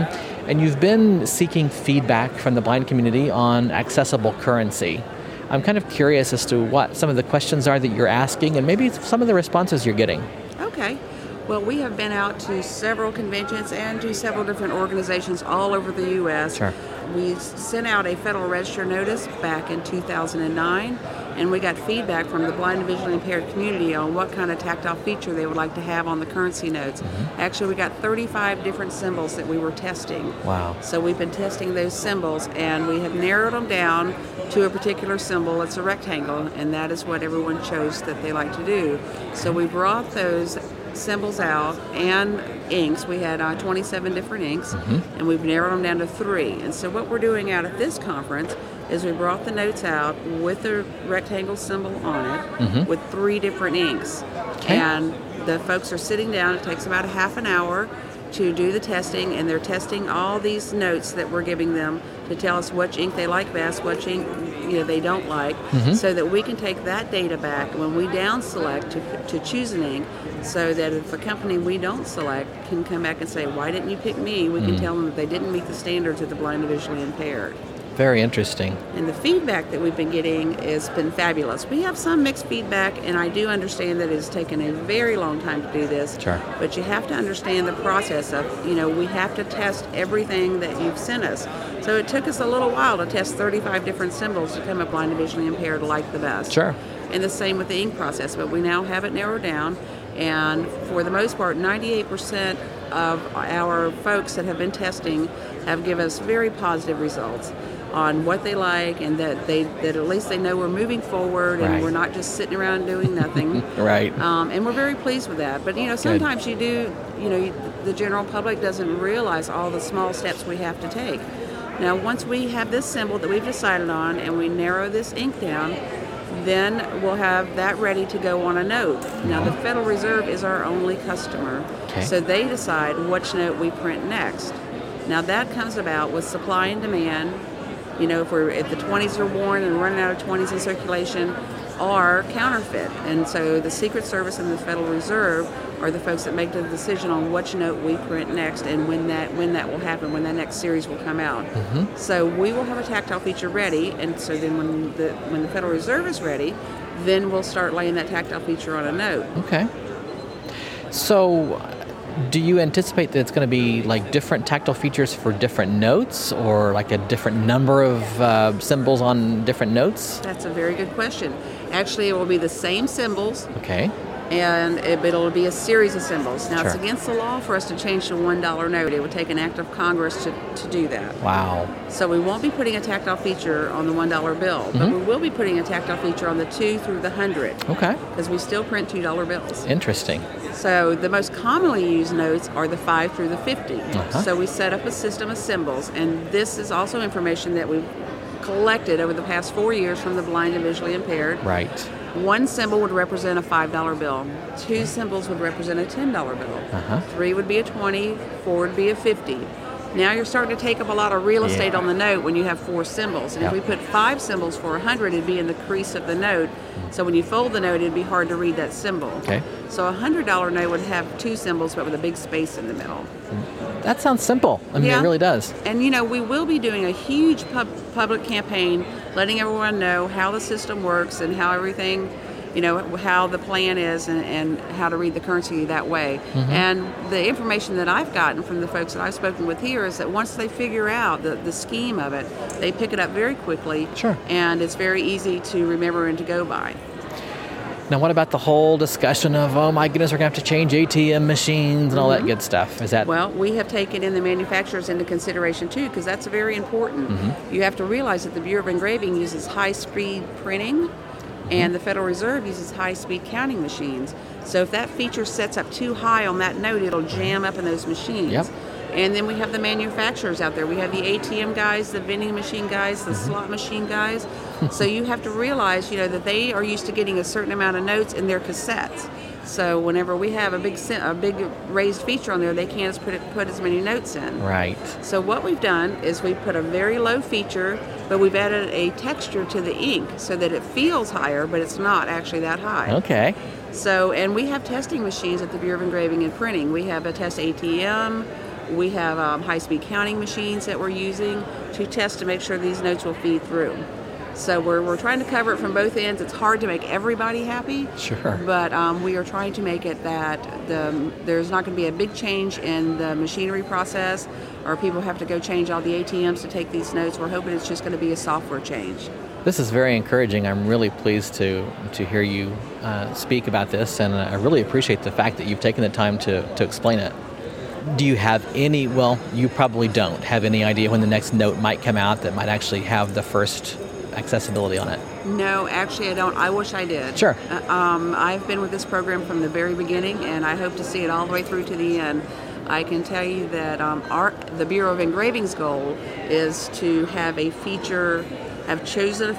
and you've been seeking feedback from the blind community on accessible currency. I'm kind of curious as to what some of the questions are that you're asking and maybe some of the responses you're getting. Okay. Well, we have been out to several conventions and to several different organizations all over the U.S. Sure. We sent out a Federal Register notice back in 2009, and we got feedback from the blind and visually impaired community on what kind of tactile feature they would like to have on the currency notes. Mm-hmm. Actually, we got 35 different symbols that we were testing. Wow. So we've been testing those symbols, and we have narrowed them down to a particular symbol. It's a rectangle, and that is what everyone chose that they like to do. So we brought those symbols out and inks. We had 27 different inks, and we've narrowed them down to 3. And so what we're doing out at this conference is we brought the notes out with the rectangle symbol on it with 3 different inks. Okay. And the folks are sitting down. It takes about a half an hour to do the testing, and they're testing all these notes that we're giving them to tell us which ink they like best, which ink they don't like, so that we can take that data back when we down select to choose an ink, so that if a company we don't select can come back and say, why didn't you pick me, we can tell them that they didn't meet the standards of the blind and visually impaired. Very interesting. And the feedback that we've been getting has been fabulous. We have some mixed feedback, and I do understand that it's taken a very long time to do this. Sure. But you have to understand the process of, we have to test everything that you've sent us. So it took us a little while to test 35 different symbols to come up blind and visually impaired like the best. Sure. And the same with the ink process, but we now have it narrowed down, and for the most part, 98% of our folks that have been testing have given us very positive results on what they like, and that at least they know we're moving forward and Right. we're not just sitting around doing nothing. Right. And we're very pleased with that. But sometimes the general public doesn't realize all the small steps we have to take. Now, once we have this symbol that we've decided on and we narrow this ink down, then we'll have that ready to go on a note. Now, the Federal Reserve is our only customer, Okay. so they decide which note we print next. Now, that comes about with supply and demand. If the 20s are worn and running out of 20s in circulation, are counterfeit. And so the Secret Service and the Federal Reserve are the folks that make the decision on which note we print next and when that will happen, when that next series will come out. Mm-hmm. So we will have a tactile feature ready, and so then when the Federal Reserve is ready, then we'll start laying that tactile feature on a note. Okay. So, do you anticipate that it's going to be like different tactile features for different notes, or like a different number of symbols on different notes? That's a very good question. Actually, it will be the same symbols. Okay. And it'll be a series of symbols. Now, it's Sure. against the law for us to change to $1 note. It would take an act of Congress to do that. Wow. So we won't be putting a tactile feature on the $1 bill, but Mhm. we will be putting a tactile feature on the 2 through the 100. Okay. Because we still print $2 bills. Interesting. So the most commonly used notes are the 5 through the 50. Uh-huh. So we set up a system of symbols, and this is also information that we've collected over the past 4 years from the blind and visually impaired. Right. One symbol would represent a $5 bill. 2 symbols would represent a $10 bill. Uh-huh. 3 would be a 20, 4 would be a 50. Now you're starting to take up a lot of real estate Yeah. on the note when you have 4 symbols. And Yeah. if we put 5 symbols for 100, it'd be in the crease of the note. So when you fold the note, it'd be hard to read that symbol. Okay. So a $100 note would have 2 symbols, but with a big space in the middle. That sounds simple. I mean, Yeah. it really does. And we will be doing a huge public campaign, letting everyone know how the system works and how everything, how the plan is, and how to read the currency that way. Mhm. And the information that I've gotten from the folks that I've spoken with here is that once they figure out the scheme of it, they pick it up very quickly. Sure. And it's very easy to remember and to go by. Now, what about the whole discussion of, oh my goodness, we're going to have to change ATM machines and all that Mhm. good stuff? Is that... Well, we have taken in the manufacturers into consideration too, because that's very important. Mhm. You have to realize that the Bureau of Engraving uses high-speed printing, and the Federal Reserve uses high-speed counting machines. So if that feature sets up too high on that note, it'll jam up in those machines. Yep. And then we have the manufacturers out there. We have the ATM guys, the vending machine guys, the slot machine guys. So you have to realize, that they are used to getting a certain amount of notes in their cassettes. So whenever we have a big raised feature on there, they can't put as many notes in. Right. So what we've done is we've put a very low feature, but we've added a texture to the ink so that it feels higher, but it's not actually that high. Okay. So, and we have testing machines at the Bureau of Engraving and Printing. We have a test ATM. We have high-speed counting machines that we're using to test to make sure these notes will feed through. So we're trying to cover it from both ends. It's hard to make everybody happy. Sure. But we are trying to make it that there's not going to be a big change in the machinery process, or people have to go change all the ATMs to take these notes. We're hoping it's just going to be a software change. This is very encouraging. I'm really pleased to hear you speak about this, and I really appreciate the fact that you've taken the time to explain it. Do you have any, well, you probably don't have any idea when the next note might come out that might actually have the first accessibility on it? No, actually I don't. I wish I did. Sure. I've been with this program from the very beginning, and I hope to see it all the way through to the end. I can tell you that the Bureau of Engraving's goal is to have a feature, have chosen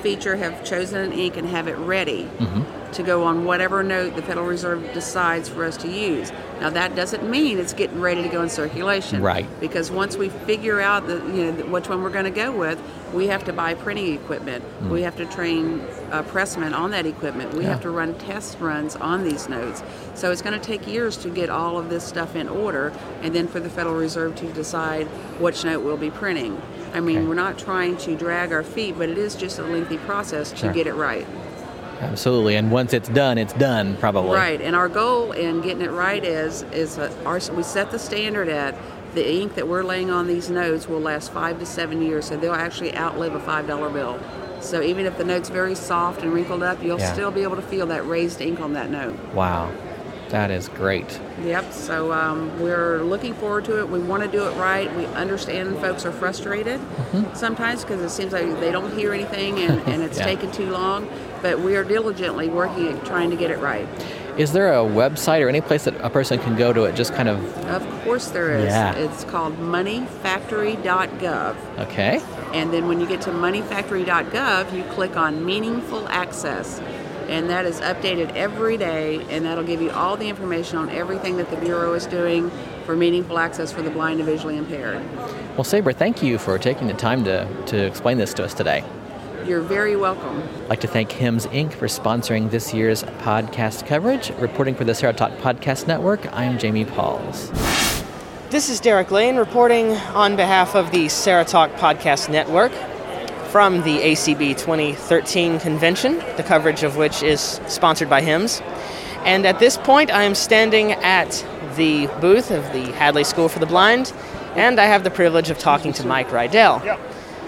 an ink, and have it ready to go on whatever note the Federal Reserve decides for us to use. Now that doesn't mean it's getting ready to go in circulation. Right. Because once we figure out which one we're going to go with, we have to buy printing equipment. We have to train pressmen on that equipment. We have to run test runs on these notes. So it's going to take years to get all of this stuff in order, and then for the Federal Reserve to decide which note we'll be printing. I mean, we're not trying to drag our feet, but it is just a lengthy process to get it right. Absolutely, and once it's done, probably. Right, and our goal in getting it right is we set the standard at the ink that we're laying on these notes will last 5 to 7 years, so they'll actually outlive a $5 bill. So even if the note's very soft and wrinkled up, you'll still be able to feel that raised ink on that note. Wow, that is great. Yep, so we're looking forward to it. We want to do it right. We understand folks are frustrated sometimes because it seems like they don't hear anything and it's taken too long, but we are diligently working at trying to get it right. Is there a website or any place that a person can go to it just kind of... Of course there is. Yeah. It's called moneyfactory.gov. Okay. And then when you get to moneyfactory.gov, you click on Meaningful Access. And that is updated every day, and that'll give you all the information on everything that the Bureau is doing for meaningful access for the blind and visually impaired. Well, Sabre, thank you for taking the time to explain this to us today. You're very welcome. I'd like to thank HIMSS Inc. for sponsoring this year's podcast coverage. Reporting for the Sarah Talk Podcast Network, I'm Jamie Pauls. This is Derek Lane reporting on behalf of the Sarah Talk Podcast Network from the ACB 2013 convention, the coverage of which is sponsored by HIMSS. And at this point, I am standing at the booth of the Hadley School for the Blind, and I have the privilege of talking to Mike Rydell. Yep.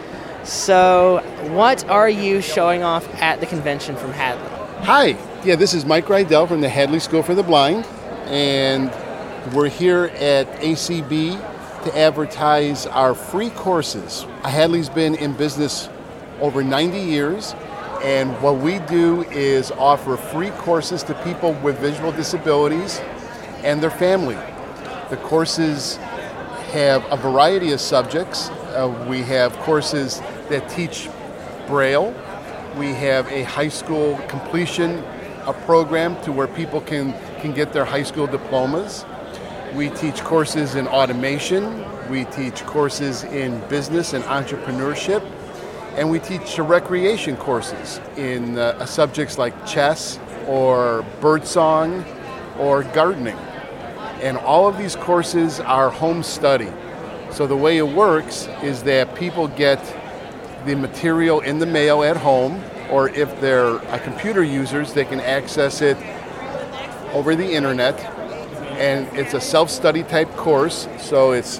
So, what are you showing off at the convention from Hadley? Hi, this is Mike Rydell from the Hadley School for the Blind, and we're here at ACB to advertise our free courses. Hadley's been in business over 90 years, and what we do is offer free courses to people with visual disabilities and their family. The courses have a variety of subjects. We have courses that teach Braille. We have a high school completion program to where people can get their high school diplomas. We teach courses in automation. We teach courses in business and entrepreneurship. And we teach recreation courses in subjects like chess or birdsong or gardening. And all of these courses are home study. So the way it works is that people get the material in the mail at home, or if they're computer users, they can access it over the internet. And it's a self-study type course, so it's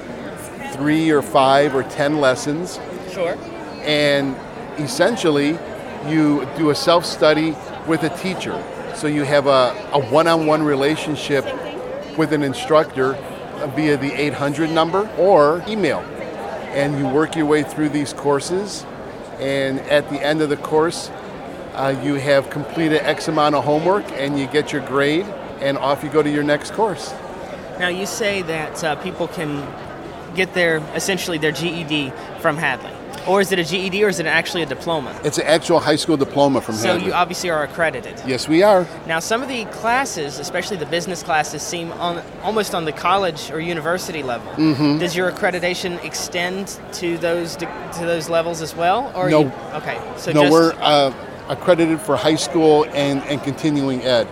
3 or 5 or 10 lessons. Sure. And essentially, you do a self-study with a teacher. So you have a one-on-one relationship with an instructor via the 800 number or email. And you work your way through these courses. And at the end of the course, you have completed X amount of homework and you get your grade and off you go to your next course. Now you say that people can get essentially their GED from Hadley. Or is it a GED or is it actually a diploma? It's an actual high school diploma from Hadley. So you obviously are accredited. Yes, we are. Now some of the classes, especially the business classes, seem almost on the college or university level. Mm-hmm. Does your accreditation extend to those levels as well? Or no. Okay. So we're accredited for high school and continuing ed.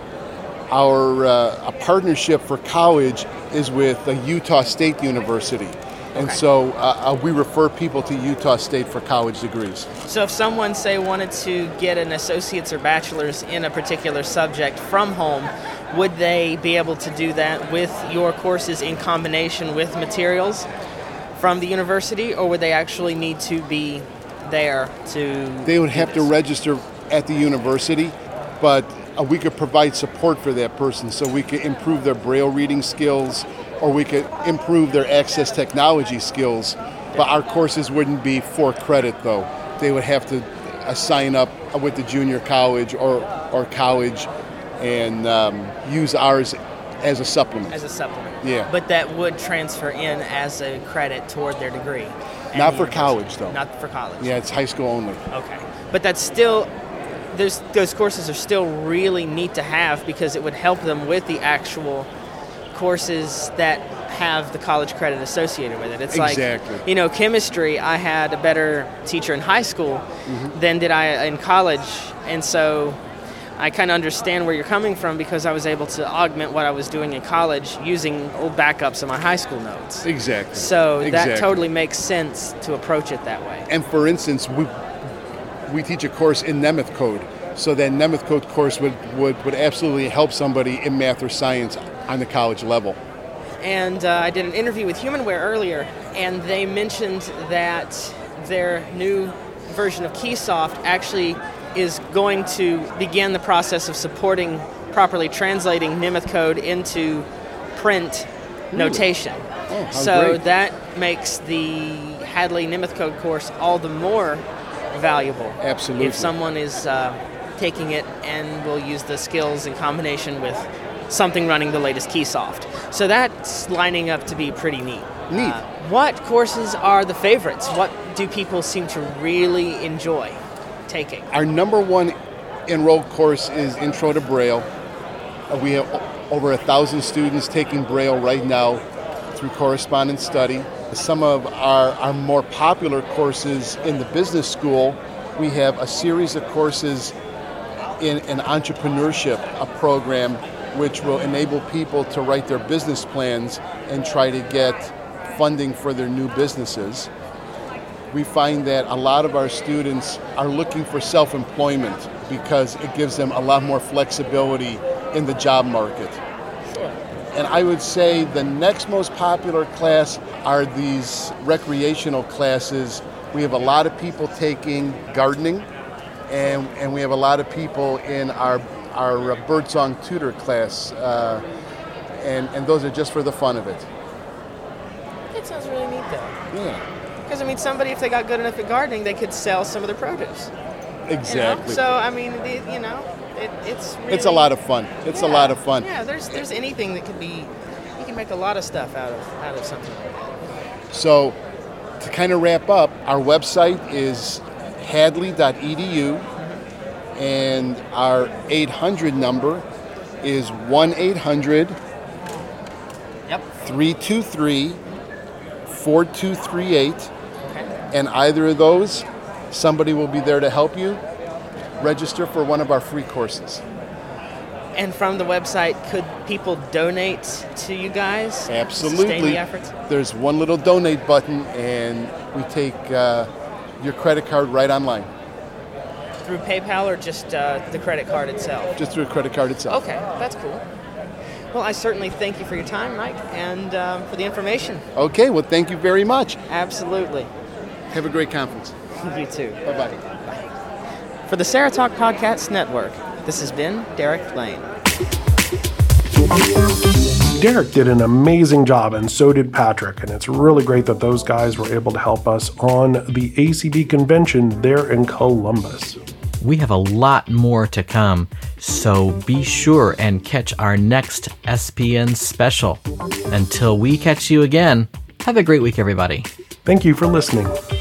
Our a partnership for college is with Utah State University. And so we refer people to Utah State for college degrees. So if someone, say, wanted to get an associate's or bachelor's in a particular subject from home, would they be able to do that with your courses in combination with materials from the university, or would they actually need to be there to... They would have to register at the university, but we could provide support for that person so we could improve their Braille reading skills, or we could improve their access technology skills. But our courses wouldn't be for credit, though. They would have to sign up with the junior college or college and use ours as a supplement. As a supplement. Yeah. But that would transfer in as a credit toward their degree. Not for college, though. Not for college. Yeah, it's high school only. Okay. But that's still... Those courses are still really neat to have because it would help them with the actual courses that have the college credit associated with it. It's exactly. Like, chemistry, I had a better teacher in high school than did I in college. And so I kind of understand where you're coming from because I was able to augment what I was doing in college using old backups of my high school notes. Exactly. So that totally makes sense to approach it that way. And for instance, we teach a course in Nemeth Code. So that Nemeth Code course would absolutely help somebody in math or science on the college level. And I did an interview with Humanware earlier, and they mentioned that their new version of Keysoft actually is going to begin the process of supporting properly translating Nemeth Code into print notation. Oh, how so great. That makes the Hadley Nemeth Code course all the more valuable. Absolutely. If someone is taking it and will use the skills in combination with something running the latest Keysoft. So that's lining up to be pretty neat. Neat. What courses are the favorites? What do people seem to really enjoy taking? Our number one enrolled course is Intro to Braille. We have over 1,000 students taking Braille right now through correspondence study. Some of our more popular courses in the business school, we have a series of courses in an entrepreneurship program which will enable people to write their business plans and try to get funding for their new businesses. We find that a lot of our students are looking for self-employment because it gives them a lot more flexibility in the job market. And I would say the next most popular class are these recreational classes. We have a lot of people taking gardening, and we have a lot of people in our birdsong tutor class, and those are just for the fun of it. That sounds really neat, though. Yeah. Because, I mean, somebody, if they got good enough at gardening, they could sell some of their produce. Exactly. You know? So, I mean, it's really... It's a lot of fun. It's a lot of fun. Yeah, there's anything that could be... You can make a lot of stuff out of something like that. So, to kind of wrap up, our website is hadley.edu, and our 800 number is 1-800-323-4238. And either of those, somebody will be there to help you register for one of our free courses. And from the website, could people donate to you guys? Absolutely. Sustain the efforts? There's one little donate button, and we take your credit card right online. Through PayPal or just the credit card itself? Just through a credit card itself. Okay, that's cool. Well, I certainly thank you for your time, Mike, and for the information. Okay, well, thank you very much. Absolutely. Have a great conference. You too. Bye-bye. For the Sarah Talk Podcast Network, this has been Derek Lane. Derek did an amazing job, and so did Patrick, and it's really great that those guys were able to help us on the ACB convention there in Columbus. We have a lot more to come, so be sure and catch our next SPN special. Until we catch you again, have a great week, everybody. Thank you for listening.